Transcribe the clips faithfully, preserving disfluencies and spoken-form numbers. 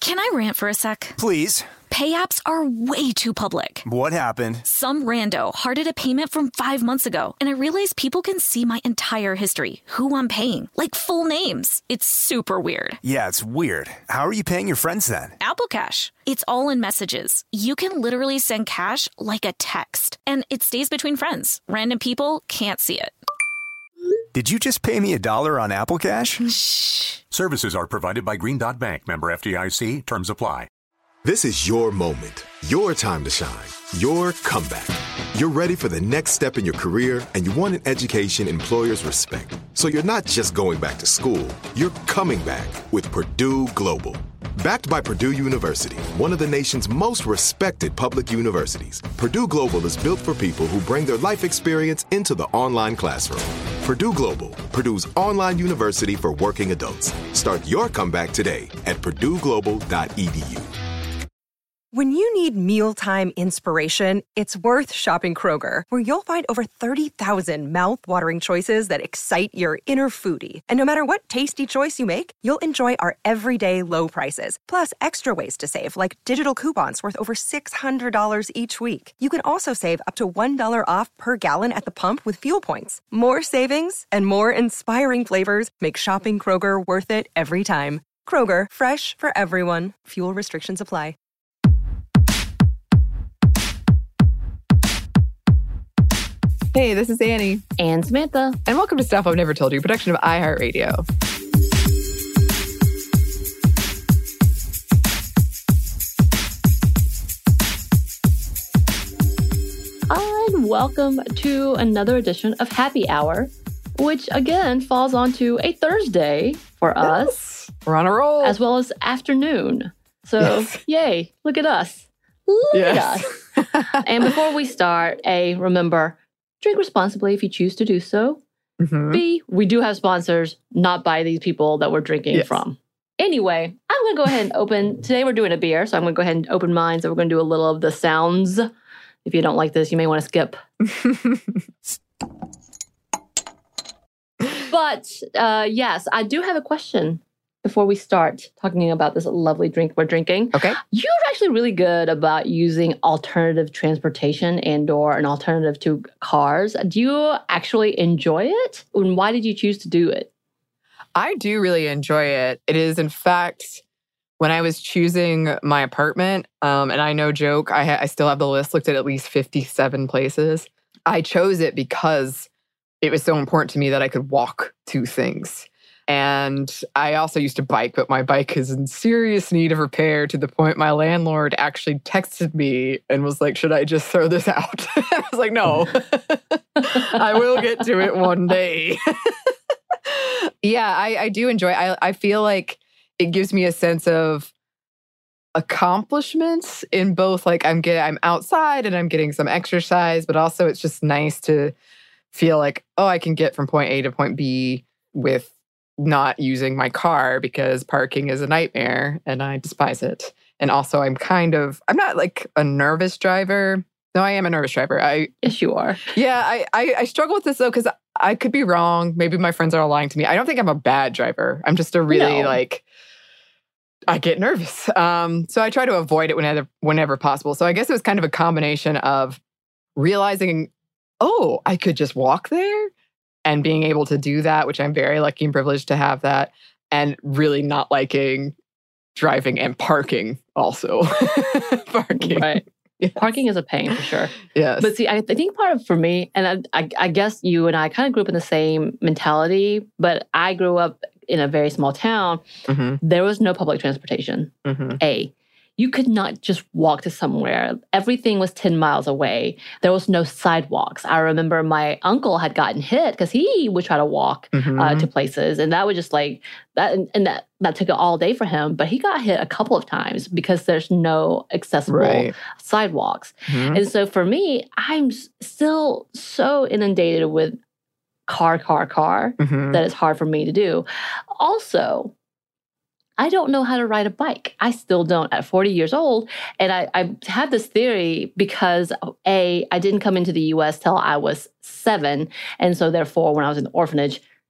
Can I rant for a sec? Please. Pay apps are way too public. What happened? Some rando hearted a payment from five months ago, and I realized people can see my entire history, who I'm paying, like full names. It's super weird. Yeah, it's weird. How are you paying your friends then? Apple Cash. It's all in messages. You can literally send cash like a text, and it stays between friends. Random people can't see it. Did you just pay me a dollar on Apple Cash? Shh. Services are provided by Green Dot Bank. Member F D I C. Terms apply. This is your moment, your time to shine, your comeback. You're ready for the next step in your career, and you want an education employers respect. So you're not just going back to school, you're coming back with Purdue Global. Backed by Purdue University, one of the nation's most respected public universities, Purdue Global is built for people who bring their life experience into the online classroom. Purdue Global, Purdue's online university for working adults. Start your comeback today at purdue global dot e d u. When you need mealtime inspiration, it's worth shopping Kroger, where you'll find over thirty thousand mouth-watering choices that excite your inner foodie. And no matter what tasty choice you make, you'll enjoy our everyday low prices, plus extra ways to save, like digital coupons worth over six hundred dollars each week. You can also save up to one dollar off per gallon at the pump with fuel points. More savings and more inspiring flavors make shopping Kroger worth it every time. Kroger, fresh for everyone. Fuel restrictions apply. Hey, this is Annie. And Samantha. And welcome to Stuff I've Never Told You, production of iHeartRadio. And welcome to another edition of Happy Hour, which again falls onto a Thursday for us. We're on a roll. As well as afternoon. So, yes. Yay, look at us. Look yes. at us. And before we start, A, remember, drink responsibly if you choose to do so. Mm-hmm. B, we do have sponsors, not by these people that we're drinking yes. from. Anyway, I'm going to go ahead and open. Today we're doing a beer, so I'm going to go ahead and open mine. So we're going to do a little of the sounds. If you don't like this, you may want to skip. But uh, yes, I do have a question before we start talking about this lovely drink we're drinking. Okay. You're actually really good about using alternative transportation and or an alternative to cars. Do you actually enjoy it? And why did you choose to do it? I do really enjoy it. It is, in fact, when I was choosing my apartment, um, and I no joke, I, ha- I still have the list, looked at at least fifty-seven places. I chose it because it was so important to me that I could walk to things. And I also used to bike, but my bike is in serious need of repair to the point my landlord actually texted me and was like, should I just throw this out? I was like, no, I will get to it one day. Yeah, I, I do enjoy it. I, I feel like it gives me a sense of accomplishments in both, like I'm getting, I'm outside and I'm getting some exercise, but also it's just nice to feel like, oh, I can get from point A to point B with not using my car because parking is a nightmare and I despise it. And also I'm kind of, I'm not like a nervous driver. No, I am a nervous driver. I Yes, you are. Yeah, I, I, I struggle with this though because I could be wrong. Maybe my friends are all lying to me. I don't think I'm a bad driver. I'm just a really No. like, I get nervous. Um, so I try to avoid it whenever, whenever possible. So I guess it was kind of a combination of realizing, oh, I could just walk there and being able to do that, which I'm very lucky and privileged to have that, and really not liking driving and parking also. Parking. Right. Yes. Parking is a pain for sure. Yes. But see, I, I think part of for me, and I, I, I guess you and I kind of grew up in the same mentality, but I grew up in a very small town. Mm-hmm. There was no public transportation. Mm-hmm. A. You could not just walk to somewhere. Everything was ten miles away. There was no sidewalks. I remember my uncle had gotten hit because he would try to walk Mm-hmm. uh, to places. And that was just like, that, and, and that, that took all day for him. But he got hit a couple of times because there's no accessible Right. sidewalks. Mm-hmm. And so for me, I'm s- still so inundated with car, car, car Mm-hmm. that it's hard for me to do. Also, I don't know how to ride a bike. I still don't at forty years old. And I, I have this theory because, A, I didn't come into the U S till I was seven. And so therefore, when I was in the orphanage,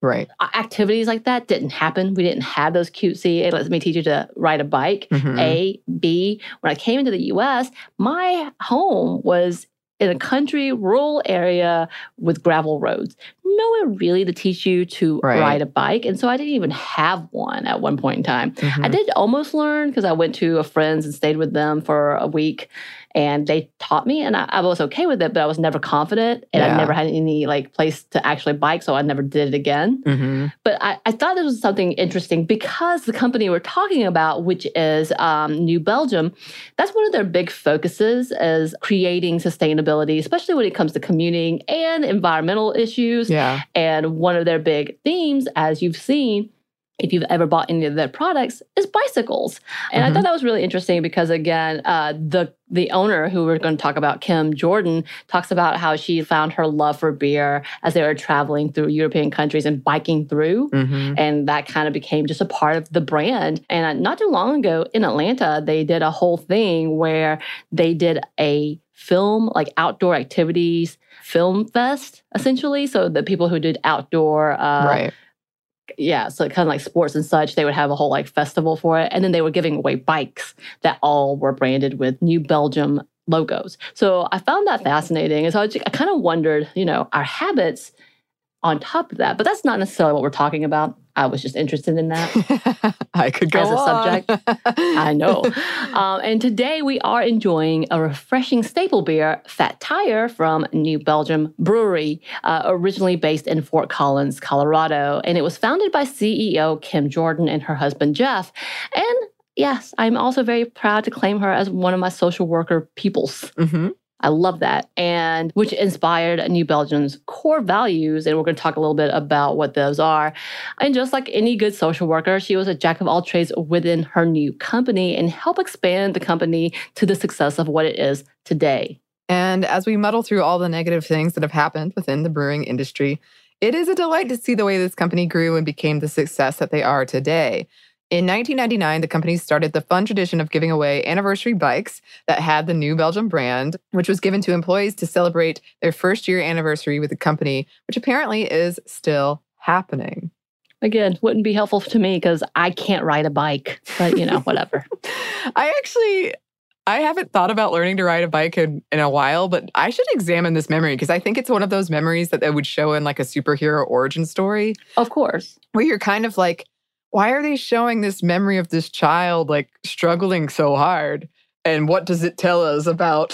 Right. Activities like that didn't happen. We didn't have those cutesy, hey, let me teach you to ride a bike. Mm-hmm. A, B, when I came into the U S, my home was in a country, rural area with gravel roads. Nowhere really to teach you to right. ride a bike. And so I didn't even have one at one point in time. Mm-hmm. I did almost learn because I went to a friend's and stayed with them for a week. And they taught me, and I, I was okay with it, but I was never confident, and yeah. I never had any like place to actually bike, so I never did it again. Mm-hmm. But I, I thought this was something interesting because the company we're talking about, which is um, New Belgium, that's one of their big focuses is creating sustainability, especially when it comes to commuting and environmental issues. Yeah. And one of their big themes, as you've seen, if you've ever bought any of their products, is bicycles. And mm-hmm. I thought that was really interesting because, again, uh, the the owner, who we're going to talk about, Kim Jordan, talks about how she found her love for beer as they were traveling through European countries and biking through. Mm-hmm. And that kind of became just a part of the brand. And uh, not too long ago in Atlanta, they did a whole thing where they did a film, like outdoor activities, film fest, essentially. So the people who did outdoor... Uh, right. Yeah, so kind of like sports and such, they would have a whole like festival for it. And then they were giving away bikes that all were branded with New Belgium logos. So I found that fascinating. And so I, just, I kind of wondered, you know, our habits on top of that. But that's not necessarily what we're talking about. I was just interested in that. I could go as a on. subject. I know. Um, and today we are enjoying a refreshing staple beer, Fat Tire, from New Belgium Brewery, uh, originally based in Fort Collins, Colorado. And it was founded by C E O Kim Jordan and her husband, Jeff. And yes, I'm also very proud to claim her as one of my social worker peoples. Mm-hmm. I love that. And which inspired New Belgium's core values. And we're going to talk a little bit about what those are. And just like any good social worker, she was a jack of all trades within her new company and helped expand the company to the success of what it is today. And as we muddle through all the negative things that have happened within the brewing industry, it is a delight to see the way this company grew and became the success that they are today. In nineteen ninety-nine, the company started the fun tradition of giving away anniversary bikes that had the New Belgium brand, which was given to employees to celebrate their first year anniversary with the company, which apparently is still happening. Again, wouldn't be helpful to me because I can't ride a bike, but you know, whatever. I actually, I haven't thought about learning to ride a bike in, in a while, but I should examine this memory because I think it's one of those memories that they would show in like a superhero origin story. Of course. Where you're kind of like, why are they showing this memory of this child like struggling so hard? And what does it tell us about?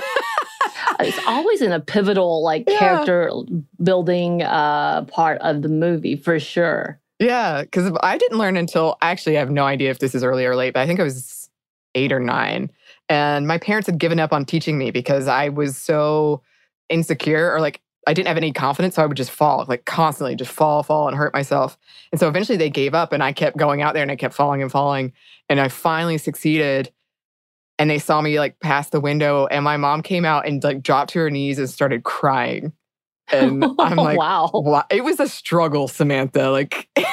It's always in a pivotal like yeah. character building uh, part of the movie for sure. Yeah, because I didn't learn until, actually I have no idea if this is early or late, but I think I was eight or nine. And my parents had given up on teaching me because I was so insecure or like, I didn't have any confidence, so I would just fall, like constantly just fall, fall, and hurt myself. And so eventually they gave up, and I kept going out there, and I kept falling and falling. And I finally succeeded, and they saw me like pass the window, and my mom came out and like dropped to her knees and started crying. And I'm like, wow. wow. It was a struggle, Samantha. Like, it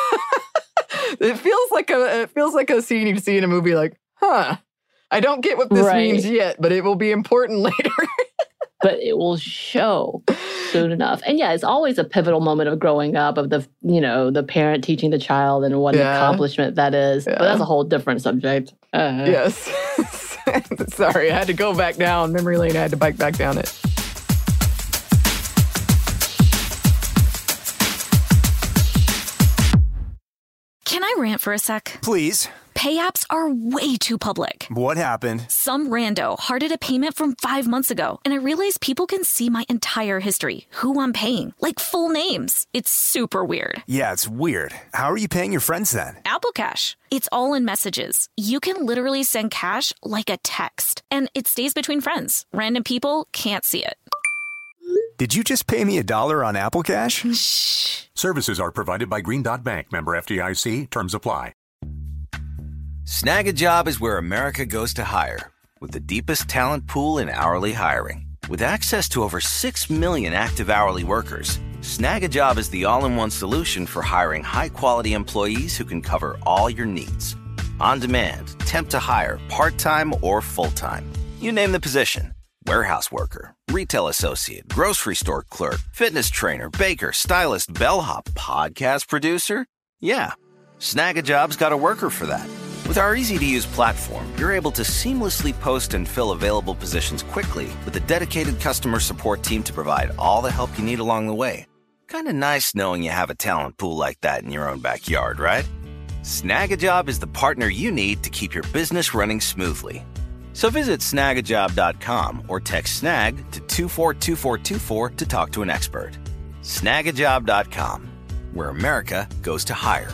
feels like a it feels like a scene you see in a movie. Like, huh, I don't get what this right. means yet, but it will be important later. But it will show soon enough. And yeah, it's always a pivotal moment of growing up of the, you know, the parent teaching the child and what yeah. an accomplishment that is. Yeah. But that's a whole different subject. Uh, yes. Sorry, I had to go back down memory lane. I had to bike back down it. Can I rant for a sec? Please. Pay apps are way too public. What happened? Some rando hearted a payment from five months ago, and I realized people can see my entire history, who I'm paying, like full names. It's super weird. Yeah, it's weird. How are you paying your friends then? Apple Cash. It's all in messages. You can literally send cash like a text, and it stays between friends. Random people can't see it. Did you just pay me a dollar on Apple Cash? Shh. Services are provided by Green Dot Bank. Member F D I C. Terms apply. Snag a Job is where America goes to hire, with the deepest talent pool in hourly hiring. With access to over six million active hourly workers, Snag a Job is the all-in-one solution for hiring high-quality employees who can cover all your needs. On demand, temp to hire, part-time or full-time. You name the position. Warehouse worker, retail associate, grocery store clerk, fitness trainer, baker, stylist, bellhop, podcast producer? Yeah, Snag a Job's got a worker for that. With our easy-to-use platform, you're able to seamlessly post and fill available positions quickly with a dedicated customer support team to provide all the help you need along the way. Kind of nice knowing you have a talent pool like that in your own backyard, right? Snag a Job is the partner you need to keep your business running smoothly. So visit snag a job dot com or text SNAG to two four two four two four to talk to an expert. snag a job dot com, where America goes to hire.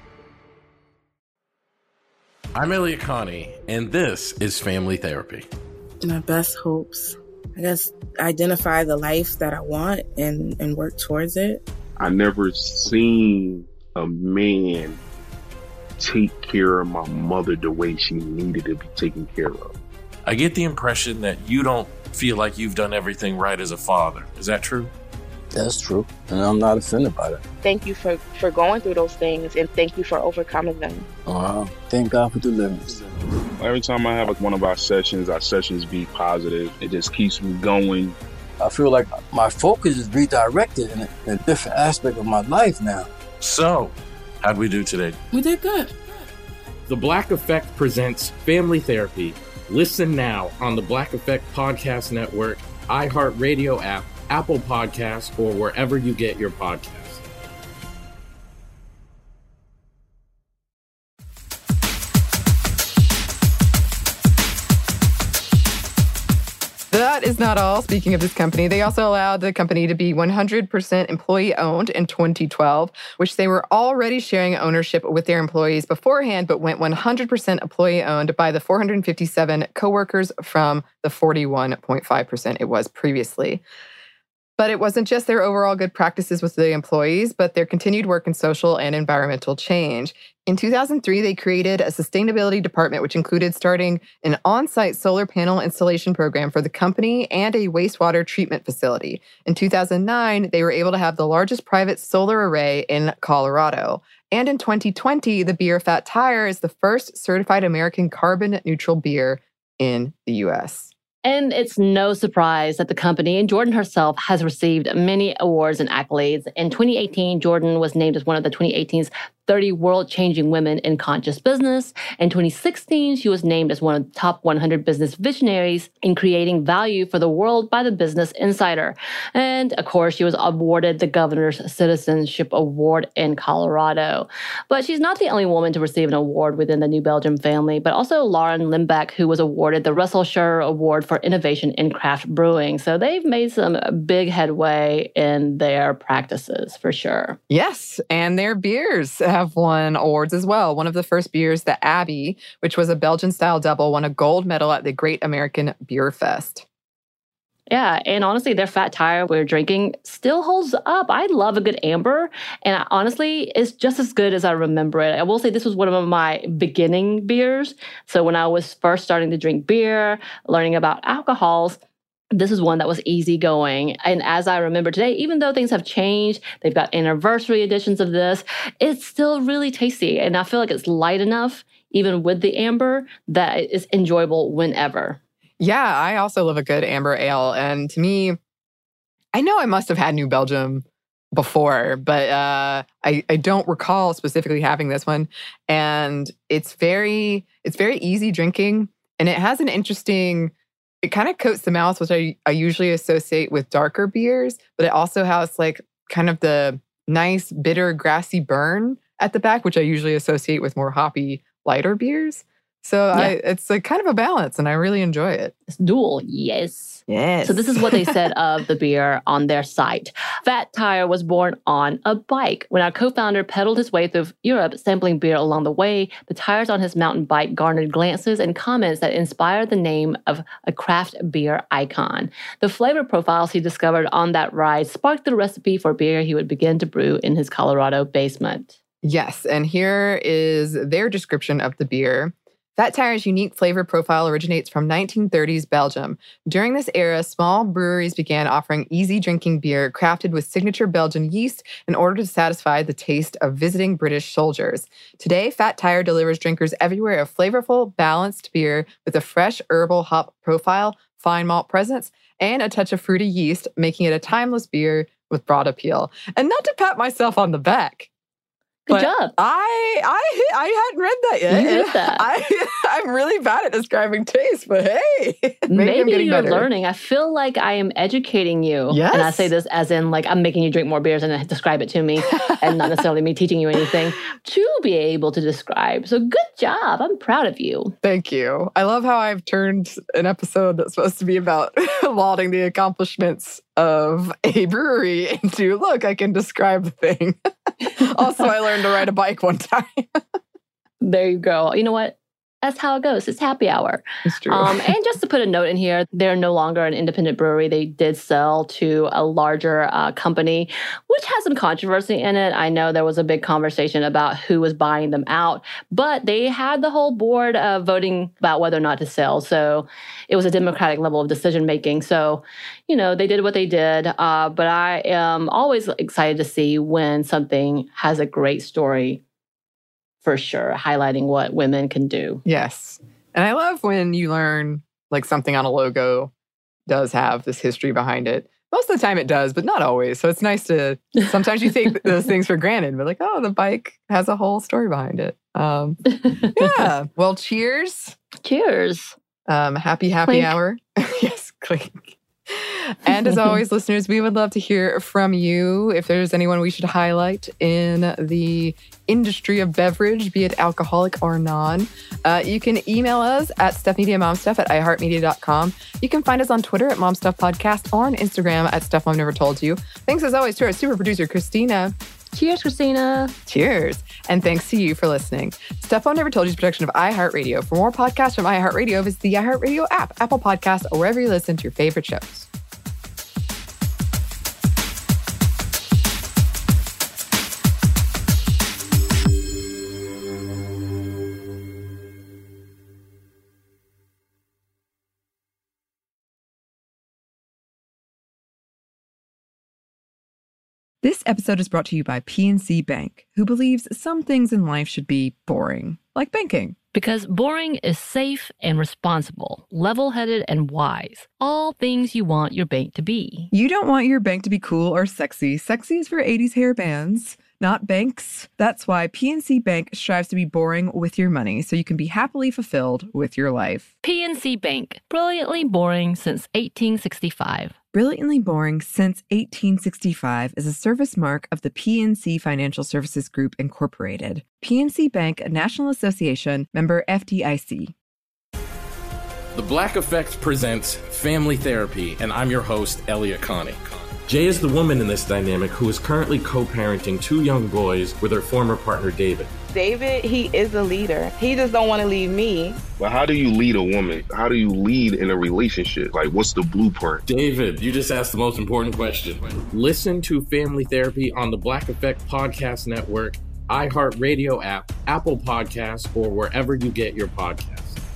I'm Elliot Connie, and this is Family Therapy. My best hopes, I guess, identify the life that I want and, and work towards it. I never seen a man take care of my mother the way she needed to be taken care of. I get the impression that you don't feel like you've done everything right as a father. Is that true? That's true, and I'm not offended by that. Thank you for, for going through those things, and thank you for overcoming them. Wow. Thank God for deliverance. Every time I have like one of our sessions, our sessions be positive. It just keeps me going. I feel like my focus is redirected in a, in a different aspect of my life now. So, how'd we do today? We did good. The Black Effect presents Family Therapy. Listen now on the Black Effect Podcast Network, iHeartRadio app, Apple Podcasts, or wherever you get your podcasts. That is not all. Speaking of this company, they also allowed the company to be one hundred percent employee-owned in twenty twelve, which they were already sharing ownership with their employees beforehand, but went one hundred percent employee-owned by the four hundred fifty-seven coworkers from the forty-one point five percent it was previously. But it wasn't just their overall good practices with the employees, but their continued work in social and environmental change. In two thousand three, they created a sustainability department, which included starting an on-site solar panel installation program for the company and a wastewater treatment facility. In two thousand nine, they were able to have the largest private solar array in Colorado. And in twenty twenty, the beer Fat Tire is the first certified American carbon-neutral beer in the U S. And it's no surprise that the company and Jordan herself has received many awards and accolades. In twenty eighteen, Jordan was named as one of the twenty eighteen's thirty world-changing women in conscious business. In twenty sixteen, she was named as one of the top one hundred business visionaries in creating value for the world by the Business Insider. And of course, she was awarded the Governor's Citizenship Award in Colorado. But she's not the only woman to receive an award within the New Belgium family, but also Lauren Limbeck, who was awarded the Russell Scherer Award for Innovation in Craft Brewing. So they've made some big headway in their practices, for sure. Yes, and their beers have won awards as well. One of the first beers, the Abbey, which was a Belgian-style double, won a gold medal at the Great American Beer Fest. Yeah, and honestly, their Fat Tire we're drinking still holds up. I love a good amber, and I, honestly, it's just as good as I remember it. I will say this was one of my beginning beers. So when I was first starting to drink beer, learning about alcohols, this is one that was easygoing. And as I remember today, even though things have changed, they've got anniversary editions of this, it's still really tasty. And I feel like it's light enough, even with the amber, that it's enjoyable whenever. Yeah, I also love a good amber ale. And to me, I know I must have had New Belgium before, but uh, I, I don't recall specifically having this one. And it's very, it's very easy drinking. And it has an interesting, it kind of coats the mouth, which I, I usually associate with darker beers, but it also has like kind of the nice, bitter, grassy burn at the back, which I usually associate with more hoppy, lighter beers. So yeah. I, it's like kind of a balance, and I really enjoy it. It's dual, yes. Yes. So this is what they said of the beer on their site. Fat Tire was born on a bike. When our co-founder pedaled his way through Europe, sampling beer along the way, the tires on his mountain bike garnered glances and comments that inspired the name of a craft beer icon. The flavor profiles he discovered on that ride sparked the recipe for beer he would begin to brew in his Colorado basement. Yes, and here is their description of the beer. Fat Tire's unique flavor profile originates from nineteen thirties Belgium. During this era, small breweries began offering easy drinking beer crafted with signature Belgian yeast in order to satisfy the taste of visiting British soldiers. Today, Fat Tire delivers drinkers everywhere a flavorful, balanced beer with a fresh herbal hop profile, fine malt presence, and a touch of fruity yeast, making it a timeless beer with broad appeal. And not to pat myself on the back, Good job. I I I hadn't read that yet. You did that. I, I'm really bad at describing taste, but hey, maybe, maybe I'm getting you're better. learning. I feel like I am educating you. Yes. And I say this as in like I'm making you drink more beers and then describe it to me and not necessarily me teaching you anything to be able to describe. So good job. I'm proud of you. Thank you. I love how I've turned an episode that's supposed to be about lauding the accomplishments of a brewery into, look, I can describe the thing. Also, I learned to ride a bike one time. There you go. You know what? That's how it goes. It's happy hour. It's true. Um, and just to put a note in here, they're no longer an independent brewery. They did sell to a larger uh, company, which has some controversy in it. I know there was a big conversation about who was buying them out, but they had the whole board uh, voting about whether or not to sell. So it was a democratic level of decision making. So, you know, they did what they did. Uh, but I am always excited to see when something has a great story. For sure, highlighting what women can do. Yes. And I love when you learn like something on a logo does have this history behind it. Most of the time it does, but not always. So it's nice to, sometimes you take those things for granted, but like, oh, the bike has a whole story behind it. Um, yeah. Well, cheers. Cheers. Um, happy, happy Clink. hour. Yes, clink. And as always, listeners, we would love to hear from you. If there's anyone we should highlight in the industry of beverage, be it alcoholic or non, uh, you can email us at stuffmediamomstuff at iheartmedia dot com. You can find us on Twitter at momstuffpodcast or on Instagram at Stuff Mom Never Told You. Thanks as always to our super producer, Christina. Cheers, Christina. Cheers. And thanks to you for listening. Stuff Mom Never Told You is a production of iHeartRadio. For more podcasts from iHeartRadio, visit the iHeartRadio app, Apple Podcasts, or wherever you listen to your favorite shows. This episode is brought to you by P N C Bank, who believes some things in life should be boring, like banking. Because boring is safe and responsible, level-headed and wise. All things you want your bank to be. You don't want your bank to be cool or sexy. Sexy is for eighties hair bands, not banks. That's why P N C Bank strives to be boring with your money so you can be happily fulfilled with your life. P N C Bank, brilliantly boring since eighteen sixty-five. Brilliantly Boring Since eighteen sixty-five is a service mark of the P N C Financial Services Group, Incorporated. P N C Bank, a National Association, member F D I C. The Black Effect presents Family Therapy, and I'm your host, Elliot Connie. Jay is the woman in this dynamic who is currently co-parenting two young boys with her former partner, David. David, he is a leader. He just don't want to leave me. But how do you lead a woman? How do you lead in a relationship? Like, what's the blueprint? David, you just asked the most important question. Listen to Family Therapy on the Black Effect Podcast Network, iHeartRadio app, Apple Podcasts, or wherever you get your podcasts.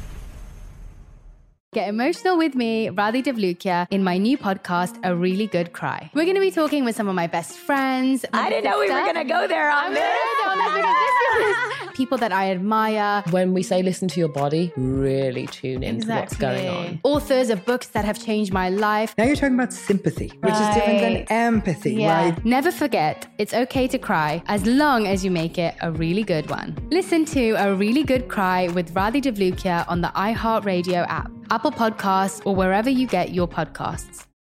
Get emotional with me, Radhi Devlukia, in my new podcast, A Really Good Cry. We're going to be talking with some of my best friends. I didn't know we were going to go there on this. On this because this is people that I admire. When we say listen to your body, really tune into Exactly. what's going on. Authors of books that have changed my life. Now you're talking about sympathy, which Right. is different than empathy, Yeah. right? Never forget, it's okay to cry as long as you make it a really good one. Listen to A Really Good Cry with Radhi Devlukia on the iHeartRadio app, Apple Podcasts, or wherever you get your podcasts.